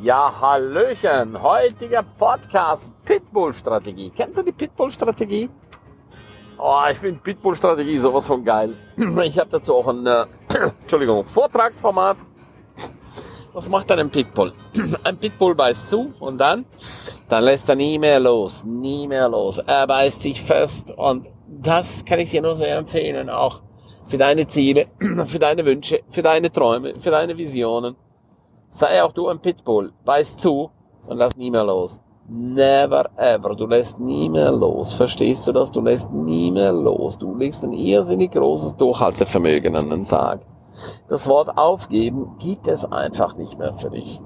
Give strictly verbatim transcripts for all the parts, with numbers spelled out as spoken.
Ja, hallöchen, heutiger Podcast Pitbull-Strategie. Kennst du die Pitbull-Strategie? Oh, ich finde Pitbull-Strategie sowas von geil. Ich habe dazu auch ein äh, Entschuldigung, Vortragsformat. Was macht denn ein Pitbull? Ein Pitbull beißt zu und dann, dann lässt er nie mehr los, nie mehr los. Er beißt sich fest und das kann ich dir nur sehr empfehlen, auch für deine Ziele, für deine Wünsche, für deine Träume, für deine Visionen. Sei auch du ein Pitbull, beiß zu und lass nie mehr los. Never ever, du lässt nie mehr los. Verstehst du das? Du lässt nie mehr los. Du legst ein irrsinnig großes Durchhaltevermögen an den Tag. Das Wort aufgeben gibt es einfach nicht mehr für dich.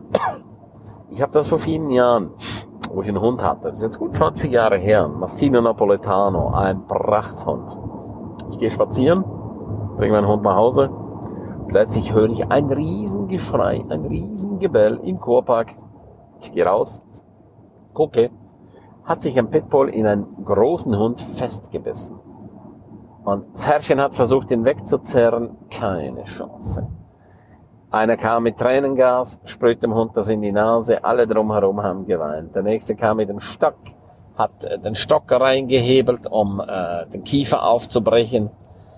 Ich habe das vor vielen Jahren, wo ich einen Hund hatte, das ist jetzt gut zwanzig Jahre her, ein Mastino Napoletano, ein Prachthund. Ich gehe spazieren, bringe meinen Hund nach Hause. Plötzlich höre ich ein Riesengeschrei, ein Riesengebell im Kurpark. Ich gehe raus, gucke, hat sich ein Pitbull in einen großen Hund festgebissen. Und das Herrchen hat versucht, ihn wegzuzerren, keine Chance. Einer kam mit Tränengas, sprüht dem Hund das in die Nase, alle drumherum haben geweint. Der nächste kam mit dem Stock, hat den Stock reingehebelt, um äh, den Kiefer aufzubrechen.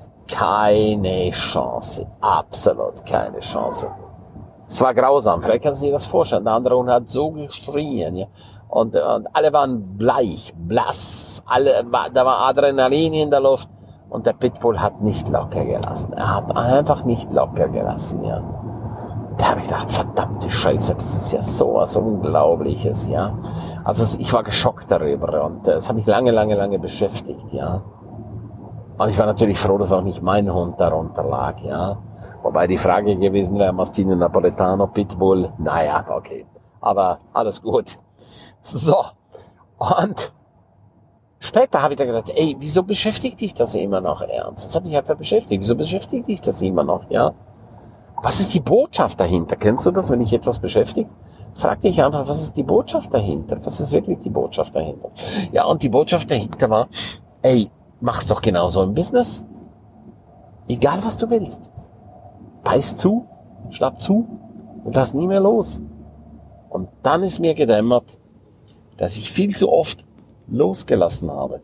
Keine Chance, absolut keine Chance. Es war grausam, vielleicht kannst du dir das vorstellen. Der andere Hund hat so geschrien, ja. Und, und alle waren bleich, blass, alle, da war Adrenalin in der Luft. Und der Pitbull hat nicht locker gelassen. Er hat einfach nicht locker gelassen, ja. Da habe ich gedacht, verdammte Scheiße, das ist ja sowas Unglaubliches, ja. Also ich war geschockt darüber und es hat mich lange, lange, lange beschäftigt, ja. Und ich war natürlich froh, dass auch nicht mein Hund darunter lag, ja. Wobei die Frage gewesen wäre, Mastino Napoletano, Pitbull, naja, okay. Aber alles gut. So. Und später habe ich dann gedacht, ey, wieso beschäftigt dich das immer noch ernst? Das hat mich einfach beschäftigt. Wieso beschäftigt dich das immer noch, ja? Was ist die Botschaft dahinter? Kennst du das, wenn dich etwas beschäftigt? Frag dich einfach, was ist die Botschaft dahinter? Was ist wirklich die Botschaft dahinter? Ja, und die Botschaft dahinter war, ey, mach's doch genauso im Business. Egal, was du willst. Beiß zu, schnapp zu und lass nie mehr los. Und dann ist mir gedämmert, dass ich viel zu oft losgelassen habe.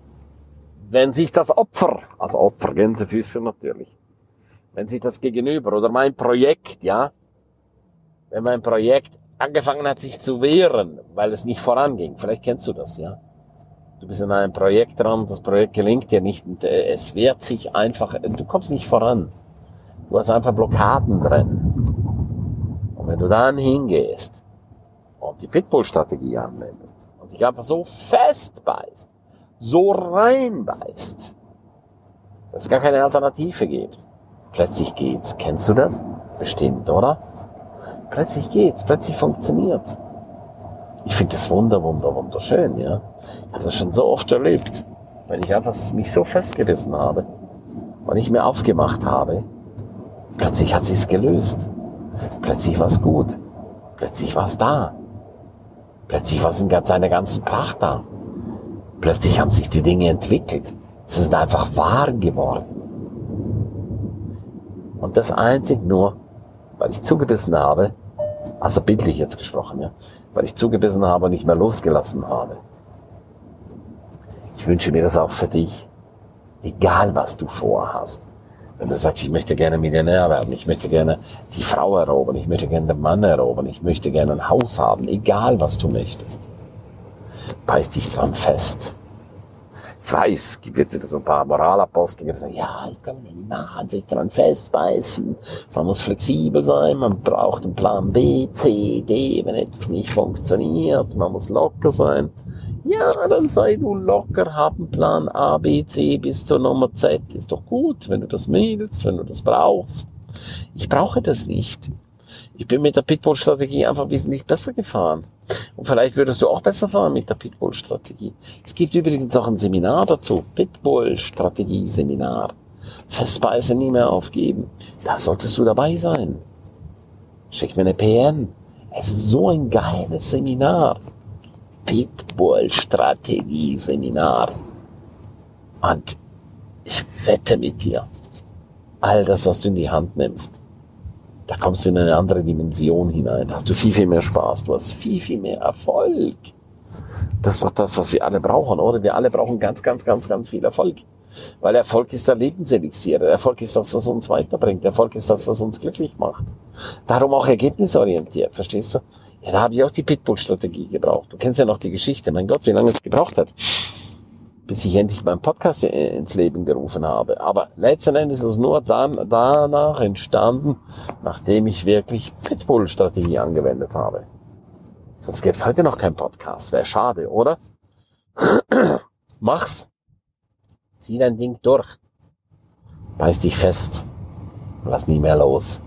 Wenn sich das Opfer, also Opfer, Gänsefüße natürlich, wenn sich das Gegenüber oder mein Projekt, ja, wenn mein Projekt angefangen hat, sich zu wehren, weil es nicht voranging, vielleicht kennst du das, ja. Du bist in einem Projekt dran, das Projekt gelingt dir nicht und äh, es wehrt sich einfach, du kommst nicht voran. Du hast einfach Blockaden drin. Und wenn du dann hingehst und die Pitbull-Strategie anwendest und dich einfach so festbeißt, so reinbeißt, dass es gar keine Alternative gibt, plötzlich geht's. Kennst du das? Bestimmt, oder? Plötzlich geht's, plötzlich funktioniert's. Ich finde das wunder, wunder, wunderschön, ja. Ich habe das schon so oft erlebt, wenn ich einfach mich so festgebissen habe und nicht mehr aufgemacht habe. Plötzlich hat sich's gelöst. Plötzlich war's gut. Plötzlich war's da. Plötzlich war's in seiner ganzen Pracht da. Plötzlich haben sich die Dinge entwickelt. Es ist einfach wahr geworden. Und das einzig nur, weil ich zugebissen habe, also bildlich jetzt gesprochen, ja, weil ich zugebissen habe und nicht mehr losgelassen habe. Ich wünsche mir das auch für dich, egal was du vorhast. Wenn du sagst, ich möchte gerne Millionär werden, ich möchte gerne die Frau erobern, ich möchte gerne den Mann erobern, ich möchte gerne ein Haus haben, egal was du möchtest. Beiß dich dran fest. Ich weiß, es gibt wieder so ein paar Moralapostel, die sagen, ja, das kann man nicht machen, sich dran festbeißen. Man muss flexibel sein, man braucht einen Plan B, C, D, wenn etwas nicht funktioniert. Man muss locker sein. Ja, dann sei du locker, hab einen Plan A, B, C bis zur Nummer Z. Ist doch gut, wenn du das willst, wenn du das brauchst. Ich brauche das nicht. Ich bin mit der Pitbull-Strategie einfach wesentlich besser gefahren. Und vielleicht würdest du auch besser fahren mit der Pitbull-Strategie. Es gibt übrigens auch ein Seminar dazu. Pitbull-Strategie-Seminar. Festbeißen, nie mehr aufgeben. Da solltest du dabei sein. Schick mir eine P N. Es ist so ein geiles Seminar. Pitbull-Strategie-Seminar. Und ich wette mit dir, all das, was du in die Hand nimmst, Da kommst du in eine andere Dimension hinein. Da hast du viel, viel mehr Spaß. Du hast viel, viel mehr Erfolg. Das ist doch das, was wir alle brauchen, oder? Wir alle brauchen ganz, ganz, ganz, ganz viel Erfolg. Weil Erfolg ist der Lebenselixier. Erfolg ist das, was uns weiterbringt. Erfolg ist das, was uns glücklich macht. Darum auch ergebnisorientiert, verstehst du? Ja, da habe ich auch die Pitbull-Strategie gebraucht. Du kennst ja noch die Geschichte. Mein Gott, wie lange es gebraucht hat, bis ich endlich meinen Podcast ins Leben gerufen habe. Aber letzten Endes ist es nur dann, danach entstanden, nachdem ich wirklich Pitbull-Strategie angewendet habe. Sonst gäbe es heute noch keinen Podcast. Wäre schade, oder? Mach's. Zieh dein Ding durch. Beiß dich fest. Lass nie mehr los.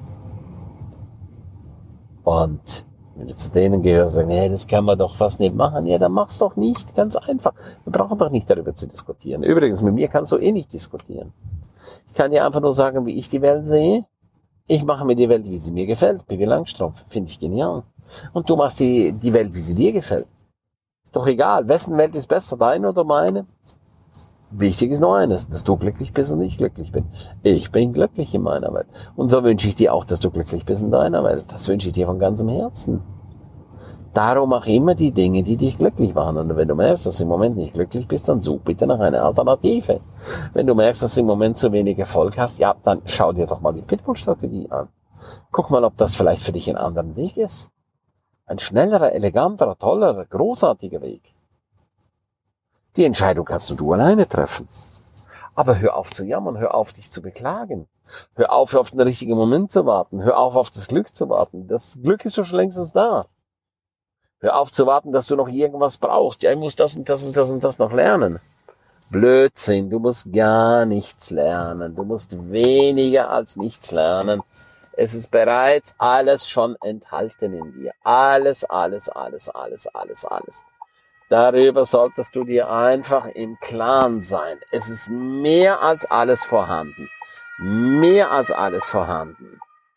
Und wenn du zu denen gehörst, sagen, nee, das kann man doch fast nicht machen. Ja, dann mach's doch nicht. Ganz einfach. Wir brauchen doch nicht darüber zu diskutieren. Übrigens, mit mir kannst du eh nicht diskutieren. Ich kann dir einfach nur sagen, wie ich die Welt sehe. Ich mache mir die Welt, wie sie mir gefällt. Pippi Langstrumpf. Finde ich genial. Und du machst die, die Welt, wie sie dir gefällt. Ist doch egal. Wessen Welt ist besser, deine oder meine? Wichtig ist nur eines, dass du glücklich bist und ich glücklich bin. Ich bin glücklich in meiner Welt. Und so wünsche ich dir auch, dass du glücklich bist in deiner Welt. Das wünsche ich dir von ganzem Herzen. Darum mach immer die Dinge, die dich glücklich machen. Und wenn du merkst, dass du im Moment nicht glücklich bist, dann such bitte nach einer Alternative. Wenn du merkst, dass du im Moment zu wenig Erfolg hast, ja, dann schau dir doch mal die Pitbull-Strategie an. Guck mal, ob das vielleicht für dich ein anderer Weg ist. Ein schnellerer, eleganterer, tollerer, großartiger Weg. Die Entscheidung kannst nur du alleine treffen. Aber hör auf zu jammern, hör auf, dich zu beklagen. Hör auf, auf den richtigen Moment zu warten. Hör auf, auf das Glück zu warten. Das Glück ist doch schon längstens da. Hör auf zu warten, dass du noch irgendwas brauchst. Ja, ich muss das und das und das und das noch lernen. Blödsinn, du musst gar nichts lernen. Du musst weniger als nichts lernen. Es ist bereits alles schon enthalten in dir. Alles, alles, alles, alles, alles, alles. Darüber solltest du dir einfach im Klaren sein. Es ist mehr als alles vorhanden. Mehr als alles vorhanden.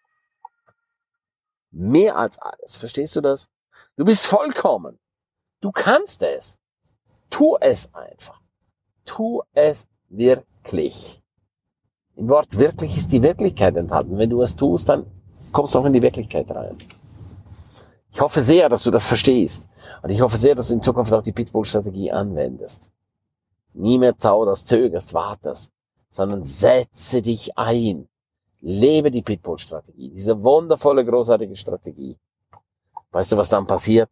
Mehr als alles. Verstehst du das? Du bist vollkommen. Du kannst es. Tu es einfach. Tu es wirklich. Im Wort wirklich ist die Wirklichkeit enthalten. Wenn du es tust, dann kommst du auch in die Wirklichkeit rein. Ich hoffe sehr, dass du das verstehst. Und ich hoffe sehr, dass du in Zukunft auch die Pitbull-Strategie anwendest. Nie mehr zauderst, zögerst, wartest, sondern setze dich ein. Lebe die Pitbull-Strategie. Diese wundervolle, großartige Strategie. Weißt du, was dann passiert?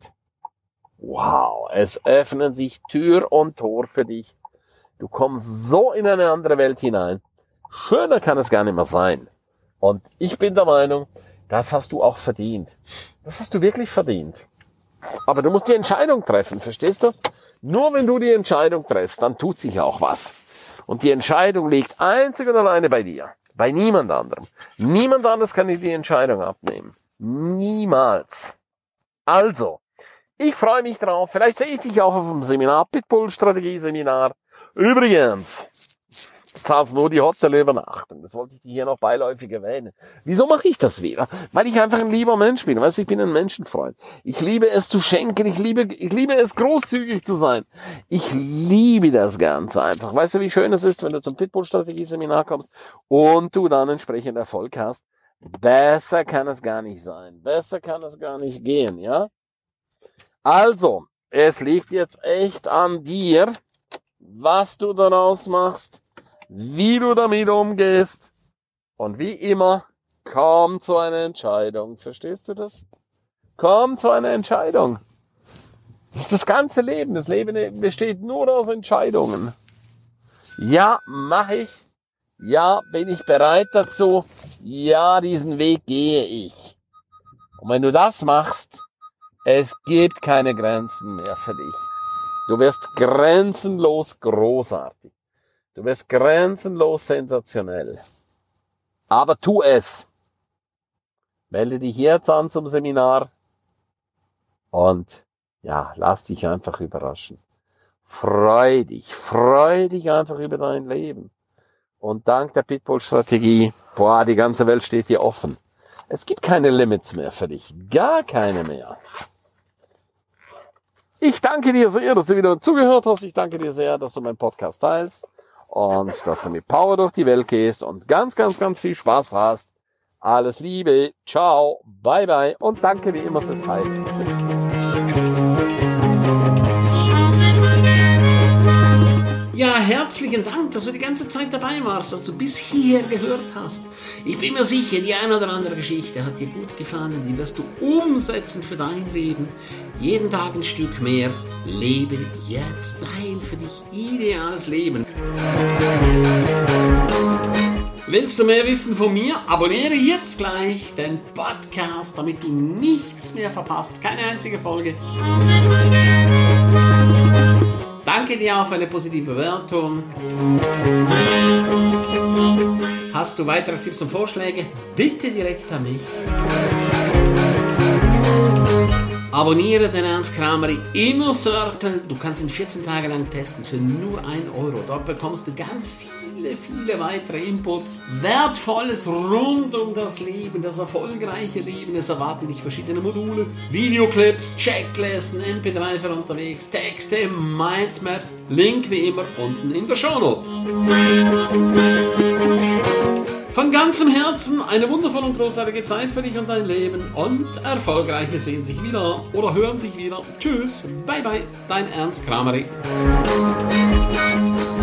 Wow, es öffnen sich Tür und Tor für dich. Du kommst so in eine andere Welt hinein. Schöner kann es gar nicht mehr sein. Und ich bin der Meinung, das hast du auch verdient. Das hast du wirklich verdient. Aber du musst die Entscheidung treffen, verstehst du? Nur wenn du die Entscheidung triffst, dann tut sich auch was. Und die Entscheidung liegt einzig und alleine bei dir. Bei niemand anderem. Niemand anderes kann dir die Entscheidung abnehmen. Niemals. Also, ich freue mich drauf. Vielleicht sehe ich dich auch auf dem Seminar, Pitbull-Strategie-Seminar. Übrigens, du zahlst nur die Hotelübernachtung. Das wollte ich dir hier noch beiläufig erwähnen. Wieso mache ich das wieder? Weil ich einfach ein lieber Mensch bin. Weißt du, ich bin ein Menschenfreund. Ich liebe es zu schenken. Ich liebe, ich liebe es großzügig zu sein. Ich liebe das Ganze einfach. Weißt du, wie schön es ist, wenn du zum Pitbull-Strategie-Seminar kommst und du dann entsprechend Erfolg hast? Besser kann es gar nicht sein. Besser kann es gar nicht gehen, ja? Also, es liegt jetzt echt an dir, was du daraus machst, wie du damit umgehst. Und wie immer, komm zu einer Entscheidung. Verstehst du das? Komm zu einer Entscheidung. Das ist das ganze Leben. Das Leben besteht nur aus Entscheidungen. Ja, mache ich. Ja, bin ich bereit dazu? Ja, diesen Weg gehe ich. Und wenn du das machst, es gibt keine Grenzen mehr für dich. Du wirst grenzenlos großartig. Du wirst grenzenlos sensationell. Aber tu es. Melde dich jetzt an zum Seminar. Und ja, lass dich einfach überraschen. Freu dich. Freu dich einfach über dein Leben. Und dank der Pitbull-Strategie, boah, die ganze Welt steht dir offen. Es gibt keine Limits mehr für dich. Gar keine mehr. Ich danke dir sehr, dass du wieder zugehört hast. Ich danke dir sehr, dass du meinen Podcast teilst. Und dass du mit Power durch die Welt gehst und ganz, ganz, ganz viel Spaß hast Alles Liebe, ciao, bye bye und danke wie immer fürs Teilen. Tschüss. Ja, herzlichen Dank, dass du die ganze Zeit dabei warst, dass du bis hierher gehört hast. Ich bin mir sicher, die eine oder andere Geschichte hat dir gut gefallen, die wirst du umsetzen für dein Leben. Jeden Tag ein Stück mehr. Lebe jetzt dein für dich ideales Leben. Willst du mehr wissen von mir? Abonniere jetzt gleich den Podcast, damit du nichts mehr verpasst. Keine einzige Folge. Danke dir auch für eine positive Bewertung. Hast du weitere Tipps und Vorschläge? Bitte direkt an mich. Abonniere den Ernst Kramer Inner Circle. Du kannst ihn vierzehn Tage lang testen für nur ein Euro. Dort bekommst du ganz viele, viele weitere Inputs. Wertvolles rund um das Leben, das erfolgreiche Leben. Es erwarten dich verschiedene Module, Videoclips, Checklisten, M P drei für unterwegs, Texte, Mindmaps. Link wie immer unten in der Shownote. Von ganzem Herzen eine wundervolle und großartige Zeit für dich und dein Leben und Erfolgreiche sehen sich wieder oder hören sich wieder. Tschüss, bye bye, dein Ernst Kramer.